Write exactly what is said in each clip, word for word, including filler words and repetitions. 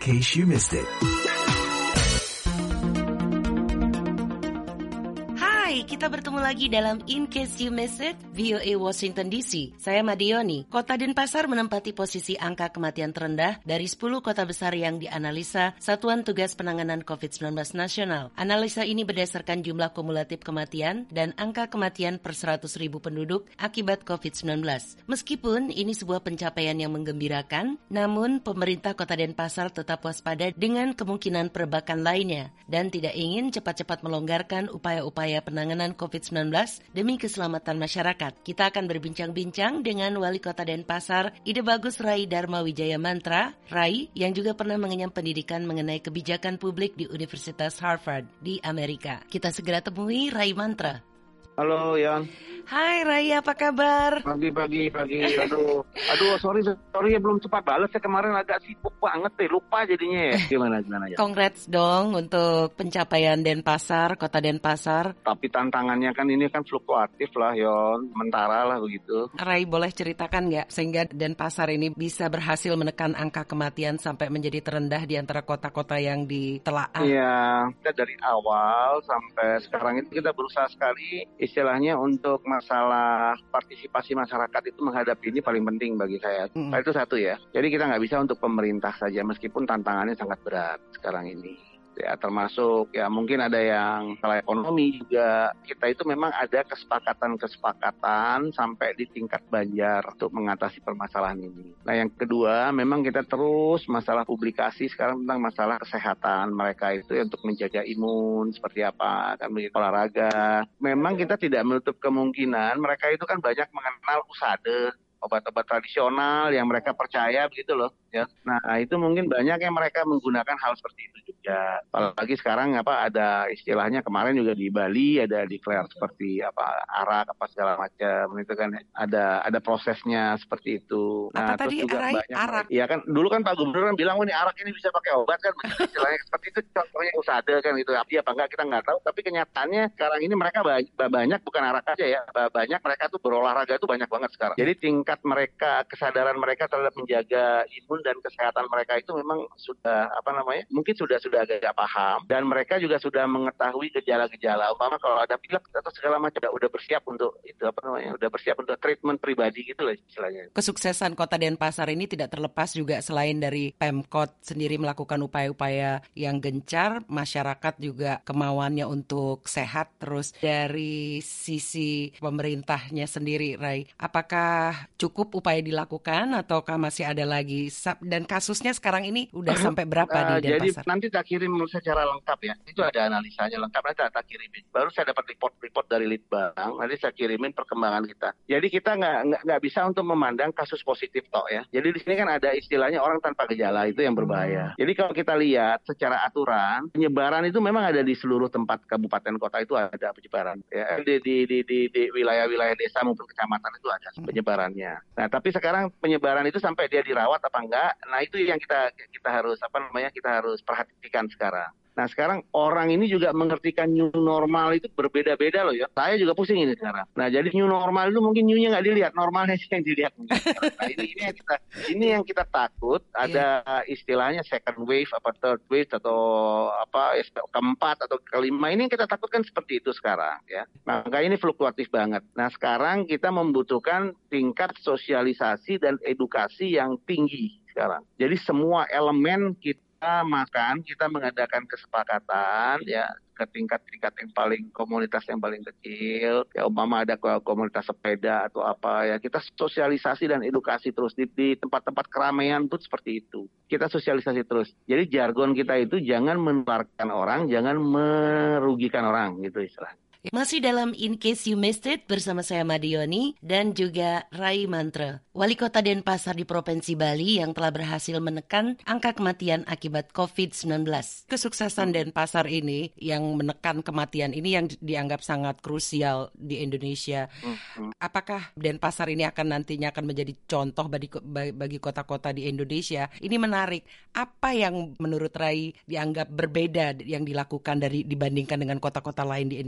case you missed it. Hai, kita bertemu lagi dalam In Case You Missed It, V O A Washington D C. Saya Madioni. Kota Denpasar menempati posisi angka kematian terendah dari sepuluh kota besar yang dianalisa Satuan Tugas Penanganan covid sembilan belas Nasional. Analisa ini berdasarkan jumlah kumulatif kematian dan angka kematian per seratus ribu penduduk akibat covid sembilan belas. Meskipun ini sebuah pencapaian yang menggembirakan, namun pemerintah Kota Denpasar tetap waspada dengan kemungkinan perebakan lainnya dan tidak ingin cepat-cepat melonggarkan upaya-upaya penanganan covid sembilan belas demi keselamatan masyarakat. Kita akan berbincang-bincang dengan Wali Kota Denpasar, Ide Bagus Rai Dharma Wijaya Mantra, Rai yang juga pernah mengenyam pendidikan mengenai kebijakan publik di Universitas Harvard di Amerika. Kita segera temui Rai Mantra. Halo, Yan. Hai Rai, apa kabar? Pagi-pagi, pagi. Aduh, aduh, sorry, sorry ya belum cepat balas. Saya kemarin agak sibuk banget deh, lupa jadinya ya. Gimana, gimana ya? Congrats dong untuk pencapaian Denpasar, Kota Denpasar. Tapi tantangannya kan ini kan fluktuatif lah, Yon. Sementara lah begitu. Rai, boleh ceritakan nggak sehingga Denpasar ini bisa berhasil menekan angka kematian sampai menjadi terendah di antara kota-kota yang ditelaah? Iya, kita dari awal sampai sekarang itu kita berusaha sekali istilahnya untuk masalah partisipasi masyarakat itu menghadapi ini paling penting bagi saya. Mm. Itu satu ya. Jadi kita nggak bisa untuk pemerintah saja meskipun tantangannya sangat berat sekarang ini. Ya, termasuk ya mungkin ada yang salah ekonomi juga. Kita itu memang ada kesepakatan-kesepakatan sampai di tingkat Banjar untuk mengatasi permasalahan ini. Nah yang kedua memang kita terus masalah publikasi sekarang tentang masalah kesehatan mereka itu ya, untuk menjaga imun seperti apa, kan begitu, olahraga. Memang kita tidak menutup kemungkinan mereka itu kan banyak mengenal U S A D E, obat-obat tradisional yang mereka percaya begitu loh ya. Nah itu mungkin banyak yang mereka menggunakan hal seperti itu juga. Apalagi sekarang apa ada istilahnya kemarin juga di Bali ada declare seperti apa arak apa segala macam itu kan ada ada prosesnya seperti itu. Nah apa terus tadi, juga arai, banyak arak? Iya kan dulu kan Pak Gubernur kan bilang oh, ini arak ini bisa pakai obat kan istilahnya seperti itu contohnya U S A D E kan itu apa apa enggak kita nggak tahu tapi kenyataannya sekarang ini mereka banyak, banyak bukan arak aja ya banyak mereka tuh berolahraga tuh banyak banget sekarang. Jadi tingkat mereka kesadaran mereka terhadap menjaga imun dan kesehatan mereka itu memang sudah apa namanya mungkin sudah sudah agak paham dan mereka juga sudah mengetahui gejala-gejala umpama kalau ada pilek atau segala macam udah, udah bersiap untuk itu apa namanya udah bersiap untuk treatment pribadi gitu lah istilahnya. Kesuksesan Kota Denpasar ini tidak terlepas juga selain dari Pemkot sendiri melakukan upaya-upaya yang gencar, masyarakat juga kemauannya untuk sehat terus dari sisi pemerintahnya sendiri, Rai. Apakah cukup upaya dilakukan ataukah masih ada lagi dan kasusnya sekarang ini udah sampai berapa uh, di Denpasar? Jadi nanti tak kirim secara lengkap ya. Itu ada analisanya lengkap nanti tak kirimin. Baru saya dapat report-report dari Litbang, nanti saya kirimin perkembangan kita. Jadi kita nggak nggak nggak bisa untuk memandang kasus positif toh ya. Jadi di sini kan ada istilahnya orang tanpa gejala itu yang berbahaya. Hmm. Jadi kalau kita lihat secara aturan penyebaran itu memang ada di seluruh tempat kabupaten kota itu ada penyebaran ya di di di di, di wilayah-wilayah desa maupun kecamatan itu ada penyebarannya. Nah tapi sekarang penyebaran itu sampai dia dirawat apa enggak? Nah itu yang kita kita harus apa namanya kita harus perhatikan sekarang. Nah sekarang orang ini juga mengertikan new normal itu berbeda-beda loh ya. Saya juga pusing ini sekarang. Nah jadi new normal itu mungkin new-nya nggak dilihat, normalnya sih yang dilihat. Nah ini, ini yang kita ini yang kita takut ada istilahnya second wave apa third wave atau apa keempat atau kelima ini yang kita takutkan seperti itu sekarang ya. Maka ini fluktuatif banget. Nah sekarang kita membutuhkan tingkat sosialisasi dan edukasi yang tinggi sekarang. Jadi semua elemen kita Kita makan, kita mengadakan kesepakatan ya ke tingkat-tingkat yang paling komunitas yang paling kecil, ya umpama ada komunitas sepeda atau apa ya kita sosialisasi dan edukasi terus di, di tempat-tempat keramaian pun seperti itu. Kita sosialisasi terus. Jadi jargon kita itu jangan menularkan orang, jangan merugikan orang gitu istilahnya. Masih dalam In Case You Missed It bersama saya Madioni dan juga Rai Mantra, Wali Kota Denpasar di Provinsi Bali yang telah berhasil menekan angka kematian akibat covid sembilan belas. Kesuksesan Denpasar ini yang menekan kematian ini yang dianggap sangat krusial di Indonesia. Apakah Denpasar ini akan nantinya akan menjadi contoh bagi, bagi kota-kota di Indonesia? Ini menarik. Apa yang menurut Rai dianggap berbeda yang dilakukan dari dibandingkan dengan kota-kota lain di Indonesia?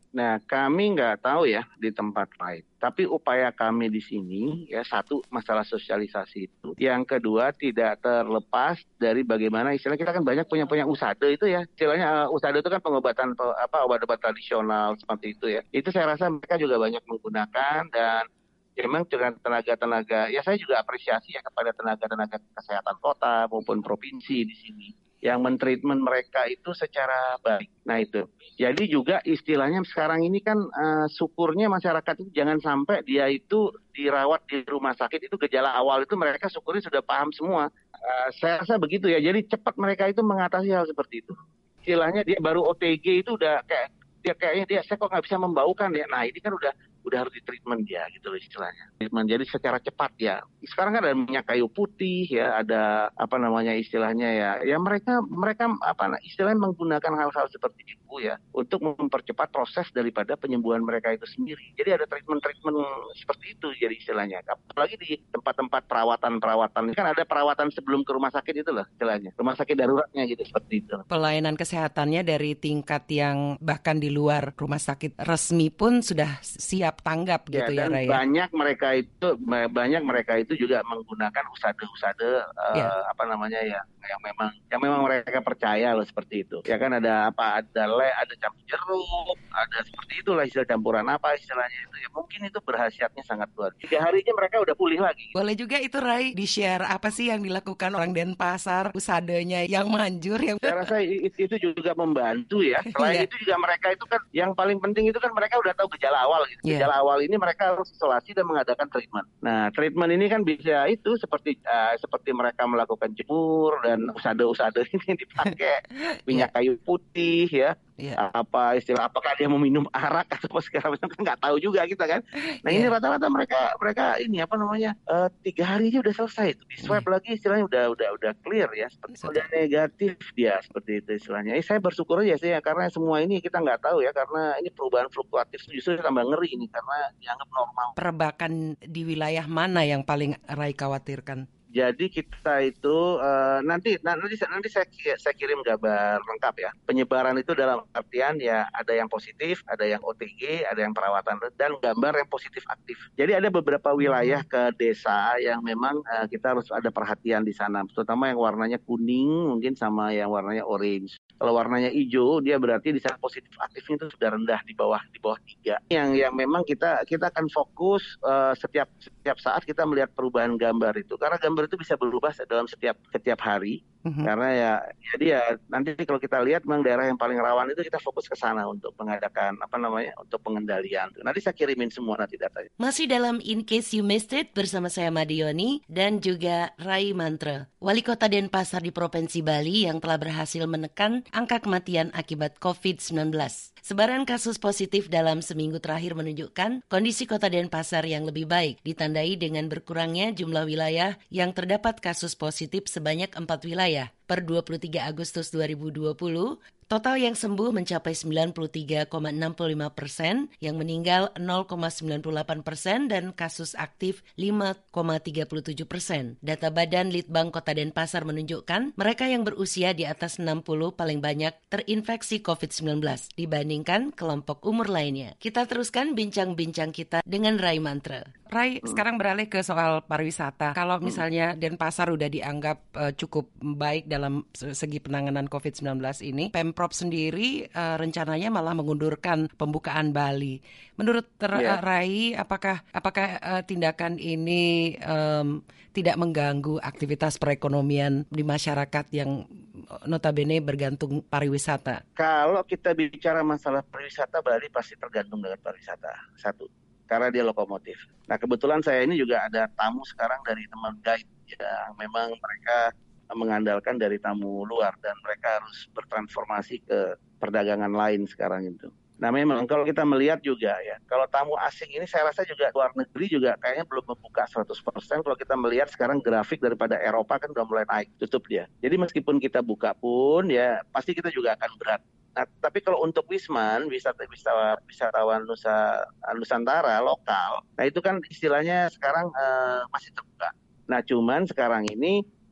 Nah, kami nggak tahu ya di tempat lain. Tapi upaya kami di sini, ya satu masalah sosialisasi itu. Yang kedua tidak terlepas dari bagaimana istilah kita kan banyak punya punya usade itu ya. Istilahnya uh, usade itu kan pengobatan apa obat-obat tradisional seperti itu ya. Itu saya rasa mereka juga banyak menggunakan dan ya memang dengan tenaga-tenaga, ya saya juga apresiasi ya kepada tenaga-tenaga kesehatan kota maupun provinsi di sini yang mentreatment mereka itu secara baik. Nah itu. Jadi juga istilahnya sekarang ini kan uh, syukurnya masyarakat itu jangan sampai dia itu dirawat di rumah sakit itu gejala awal itu mereka syukurnya sudah paham semua. Uh, saya rasa begitu ya. Jadi cepat mereka itu mengatasi hal seperti itu. Istilahnya dia baru O T G itu udah kayak dia kayaknya dia saya kok nggak bisa membaukan ya. Nah ini kan udah udah harus ditreatment dia gitu loh istilahnya. Treatment jadi secara cepat ya. Sekarang kan ada minyak kayu putih ya, ada apa namanya istilahnya ya. Ya mereka mereka apa istilahnya menggunakan hal-hal seperti itu ya untuk mempercepat proses daripada penyembuhan mereka itu sendiri. Jadi ada treatment-treatment seperti itu jadi istilahnya. Apalagi di tempat-tempat perawatan-perawatan kan ada perawatan sebelum ke rumah sakit itu loh istilahnya. Rumah sakit daruratnya gitu seperti itu. Pelayanan kesehatannya dari tingkat yang bahkan di luar rumah sakit resmi pun sudah siap tanggap gitu ya, ya dan Raya. banyak mereka itu banyak mereka itu juga menggunakan usade-usade ya. uh, apa namanya ya yang memang yang memang mereka percaya loh seperti itu. Ya kan ada apa ada le ada campur jeruk, ada seperti itulah istilah campuran apa istilahnya itu. Ya mungkin itu berkhasiatnya sangat luar. Tiga harinya mereka udah pulih lagi. Boleh juga itu Rai di-share apa sih yang dilakukan orang Denpasar, usadenya yang manjur yang saya rasa itu juga membantu ya. Selain itu juga mereka itu kan yang paling penting itu kan mereka udah tahu gejala awal gitu. Yeah. Gejala awal ini mereka harus isolasi dan mengadakan treatment. Nah, treatment ini kan bisa itu seperti uh, seperti mereka melakukan jemur dan usade-usade ini dipakai minyak yeah. kayu putih ya. Yeah. Apa istilah apakah dia mau minum arak atau apa segala macam kan nggak tahu juga kita kan. Nah yeah. ini rata-rata mereka mereka ini apa namanya uh, tiga hari aja udah selesai itu. Di swab yeah. lagi istilahnya udah udah udah clear ya. Seperti udah negatif dia seperti itu istilahnya. Eh, saya bersyukur aja sih ya karena semua ini kita nggak tahu ya karena ini perubahan fluktuatif justru tambah ngeri ini karena dianggap normal. Perebakan di wilayah mana yang paling Rai khawatirkan? Jadi kita itu uh, nanti nanti nanti saya saya kirim gambar lengkap ya. Penyebaran itu dalam artian ya ada yang positif, ada yang O T G, ada yang perawatan dan gambar yang positif aktif. Jadi ada beberapa wilayah ke desa yang memang uh, kita harus ada perhatian di sana, terutama yang warnanya kuning mungkin sama yang warnanya orange. Kalau warnanya hijau, dia berarti di sana positif aktifnya itu sudah rendah di bawah di bawah tiga. Yang yang memang kita kita akan fokus uh, setiap setiap saat kita melihat perubahan gambar itu, karena gambar itu bisa berubah dalam setiap setiap hari. Mm-hmm. Karena ya jadi ya nanti kalau kita lihat memang daerah yang paling rawan itu kita fokus ke sana untuk mengadakan apa namanya untuk pengendalian. Nanti saya kirimin semua nanti datanya. Masih dalam In Case You Missed It bersama saya Madioni dan juga Rai Mantra, Wali Kota Denpasar di Provinsi Bali yang telah berhasil menekan angka kematian akibat covid sembilan belas. Sebaran kasus positif dalam seminggu terakhir menunjukkan kondisi Kota Denpasar yang lebih baik, ditandai dengan berkurangnya jumlah wilayah yang terdapat kasus positif sebanyak empat wilayah. Per dua puluh tiga Agustus dua ribu dua puluh, total yang sembuh mencapai sembilan puluh tiga koma enam lima persen, yang meninggal nol koma sembilan delapan persen, dan kasus aktif lima koma tiga tujuh persen. Data Badan Litbang Kota Denpasar menunjukkan mereka yang berusia di atas enam puluh paling banyak terinfeksi covid sembilan belas dibandingkan kelompok umur lainnya. Kita teruskan bincang-bincang kita dengan Rai Mantra. Rai, sekarang beralih ke soal pariwisata. Kalau misalnya Denpasar udah dianggap uh, cukup baik dalam segi penanganan covid sembilan belas ini, Pemprov sendiri uh, rencananya malah mengundurkan pembukaan Bali. Menurut ter- yeah. Rai, apakah apakah uh, tindakan ini um, tidak mengganggu aktivitas perekonomian di masyarakat yang notabene bergantung pariwisata? Kalau kita bicara masalah pariwisata, Bali pasti tergantung dengan pariwisata. Satu. Karena dia lokomotif. Nah kebetulan saya ini juga ada tamu sekarang dari teman guide ya, memang mereka mengandalkan dari tamu luar dan mereka harus bertransformasi ke perdagangan lain sekarang itu. Nah memang kalau kita melihat juga ya, kalau tamu asing ini saya rasa juga luar negeri juga kayaknya belum membuka seratus persen. Kalau kita melihat sekarang grafik daripada Eropa kan udah mulai naik, tutup dia. Jadi meskipun kita buka pun ya pasti kita juga akan berat. Nah, tapi kalau untuk Wisman, wisata, wisata, wisatawan Nusa, Nusantara lokal, nah itu kan istilahnya sekarang uh, masih terbuka. Nah cuman sekarang ini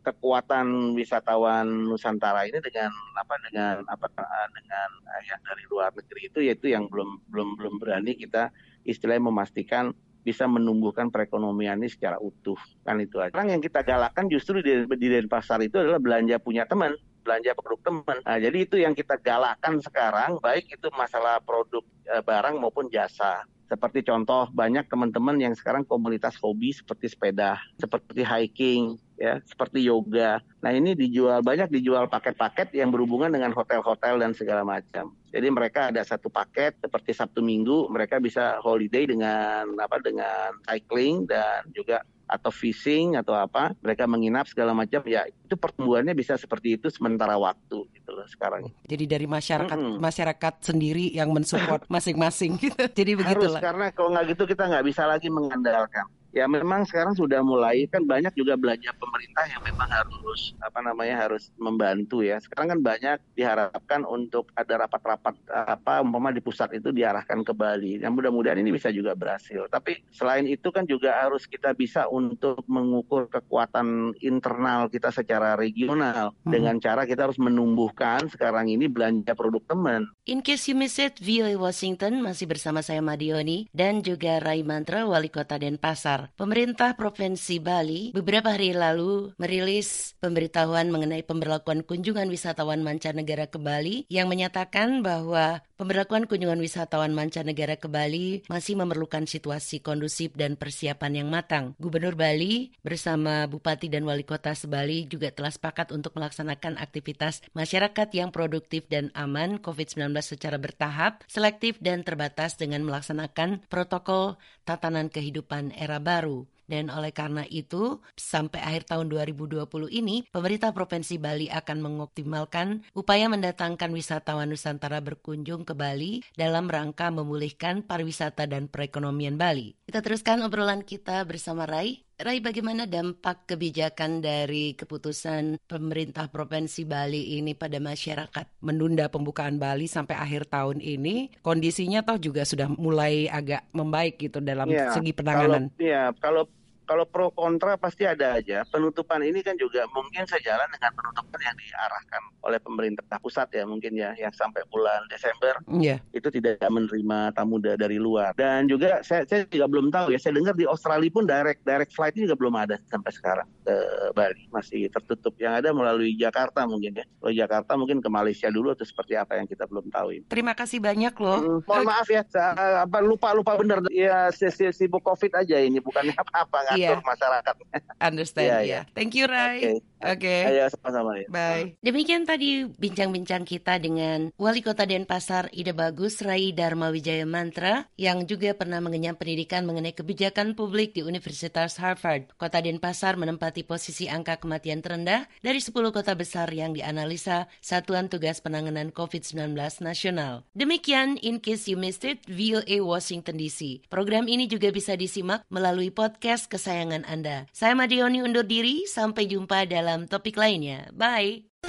kekuatan wisatawan Nusantara ini dengan apa dengan apa dengan yang dari luar negeri itu yaitu yang belum belum belum berani kita istilahnya memastikan bisa menumbuhkan perekonomian ini secara utuh, kan itu aja. Sekarang yang kita galakkan justru di, di Denpasar itu adalah belanja punya teman, belanja produk teman. Nah, jadi itu yang kita galakkan sekarang, baik itu masalah produk e, barang maupun jasa. Seperti contoh, banyak teman-teman yang sekarang komunitas hobi seperti sepeda, seperti hiking, ya, seperti yoga. Nah, ini dijual banyak dijual paket-paket yang berhubungan dengan hotel-hotel dan segala macam. Jadi mereka ada satu paket seperti Sabtu Minggu, mereka bisa holiday dengan apa dengan cycling dan juga atau fishing atau apa, mereka menginap segala macam, ya itu pertumbuhannya bisa seperti itu sementara waktu gitu loh sekarang. Jadi dari masyarakat mm-hmm. masyarakat sendiri yang mensupport masing-masing gitu. Jadi begitulah. Harus, karena kalau nggak gitu kita nggak bisa lagi mengandalkan. Ya memang sekarang sudah mulai, kan banyak juga belanja pemerintah yang memang harus apa namanya harus membantu ya. Sekarang kan banyak diharapkan untuk ada rapat-rapat apa umpama di pusat itu diarahkan ke Bali. Yang mudah-mudahan ini bisa juga berhasil. Tapi selain itu kan juga harus kita bisa untuk mengukur kekuatan internal kita secara regional hmm. dengan cara kita harus menumbuhkan sekarang ini belanja produk teman. In case you missed it, V O A Washington masih bersama saya Madioni dan juga Rai Mantra, Wali Kota Denpasar. Pemerintah Provinsi Bali beberapa hari lalu merilis pemberitahuan mengenai pemberlakuan kunjungan wisatawan mancanegara ke Bali yang menyatakan bahwa pemberlakuan kunjungan wisatawan mancanegara ke Bali masih memerlukan situasi kondusif dan persiapan yang matang. Gubernur Bali bersama Bupati dan Wali Kota Sebali juga telah sepakat untuk melaksanakan aktivitas masyarakat yang produktif dan aman covid sembilan belas secara bertahap, selektif dan terbatas dengan melaksanakan protokol tatanan kehidupan era baru. Dan oleh karena itu, sampai akhir tahun dua ribu dua puluh ini, pemerintah Provinsi Bali akan mengoptimalkan upaya mendatangkan wisatawan Nusantara berkunjung ke Bali dalam rangka memulihkan pariwisata dan perekonomian Bali. Kita teruskan obrolan kita bersama Rai. Rai, bagaimana dampak kebijakan dari keputusan pemerintah Provinsi Bali ini pada masyarakat? Menunda pembukaan Bali sampai akhir tahun ini, kondisinya toh juga sudah mulai agak membaik gitu dalam ya, segi penanganan. Kalau, ya, kalau Kalau pro kontra pasti ada aja. Penutupan ini kan juga mungkin sejalan dengan penutupan yang diarahkan oleh pemerintah pusat ya mungkin ya, yang sampai bulan Desember yeah. itu tidak menerima tamu dari luar. Dan juga saya, saya juga belum tahu ya, saya dengar di Australia pun direct direct flight juga belum ada sampai sekarang ke Bali, masih tertutup. Yang ada melalui Jakarta mungkin ya. Kalau Jakarta mungkin ke Malaysia dulu atau seperti apa yang kita belum tahu ini. Terima kasih banyak loh. Hmm, mohon maaf ya, saya, apa lupa lupa bener ya, sibuk Covid aja ini, bukannya apa-apa. Yeah. Masyarakat. Understand, ya. Yeah, yeah. Thank you, Rai. Oke. Okay. Okay. Ayo, sama-sama. Ya. Bye. Demikian tadi bincang-bincang kita dengan Wali Kota Denpasar Ide Bagus, Rai Dharma Wijaya Mantra, yang juga pernah mengenyam pendidikan mengenai kebijakan publik di Universitas Harvard. Kota Denpasar menempati posisi angka kematian terendah dari sepuluh kota besar yang dianalisa Satuan Tugas Penanganan covid sembilan belas Nasional. Demikian In Case You Missed It, V O A Washington D C. Program ini juga bisa disimak melalui podcast kesayangan Anda. Saya Madioni undur diri, sampai jumpa dalam topik lainnya. Bye!